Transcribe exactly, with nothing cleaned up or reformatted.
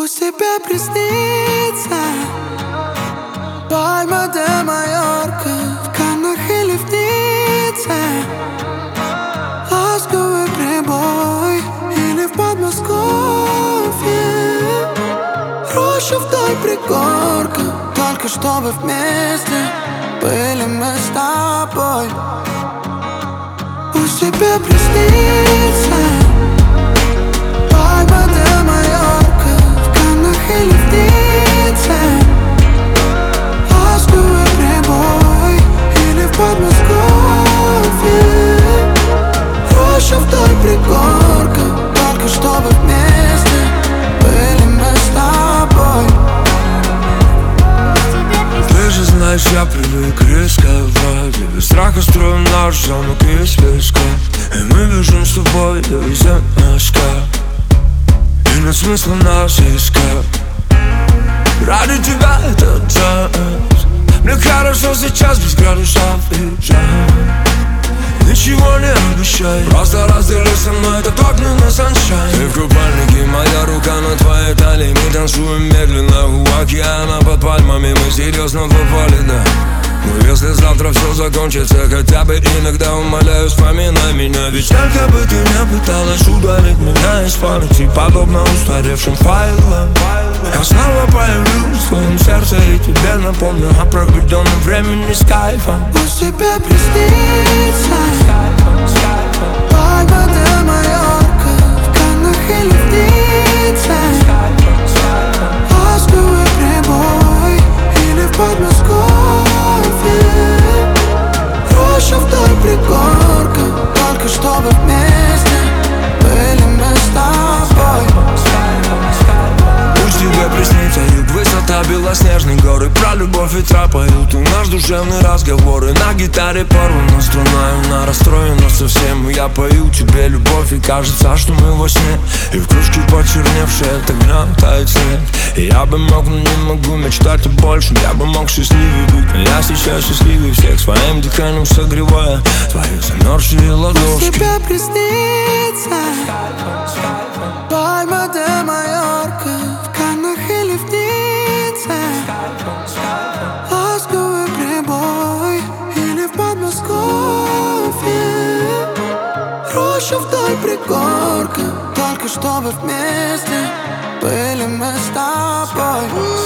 Пусть тебе приснится Пальма де Майорка в Каннах или в Ницце, ласковый прибой или в Подмосковье, роща вдоль пригорка, только чтобы вместе были мы с тобой. Пусть тебе приснится Пальма де Майорка в Каннах или в Ницце, ласковый прибой или в Подмосковье, роща вдоль пригорка, только чтобы вместе были мы с тобой. Ты же знаешь, я привык рисковать, без страха строю наш замок из песка, и мы бежим с тобой до Изенска, и нет смысла нас искать. Ради тебя этот танец, мне хорошо сейчас без градусов и жар. Ничего не обещай, просто раздели со мной этот огненный саншайн. Ты в купальнике, моя рука на твоей талии, мы танцуем медленно у океана под пальмами, мы серьезно попали, да. Но если завтра все закончится, хотя бы иногда умоляю, вспоминай меня. Ведь сколько бы ты не пыталась удалить меня из памяти, подобно устаревшим файлам, я снова появлюсь в твоем сердце и тебе напомню о проведенном времени с кайфом. Пусть тебе приснится Пальма де Майорка в Каннах или в Ницце, ласковый прибой или в Подмосковье, роща вдоль пригорка, только чтобы вместе были мы с тобой. Пусть тебе приснится юг, высота, белоснежные горы, про любовь ветра поют и наш душевный разговор. И на гитаре порвана струна, и она расстроена совсем. И я пою тебе любовь, и кажется, что мы во сне. И в кружке почерневшая от огня тает снег. И я бы мог, но не могу мечтать о большем. Я бы мог счастливее быть, но я сейчас счастливее всех, своим дыханием согревая твои замерзшие ладошки. Пусть тебе приснится Пальма де Майорка в Каннах или в Ницце, ласковый прибой или в Подмосковье, роща вдоль пригорка, только чтобы вместе были мы с тобой.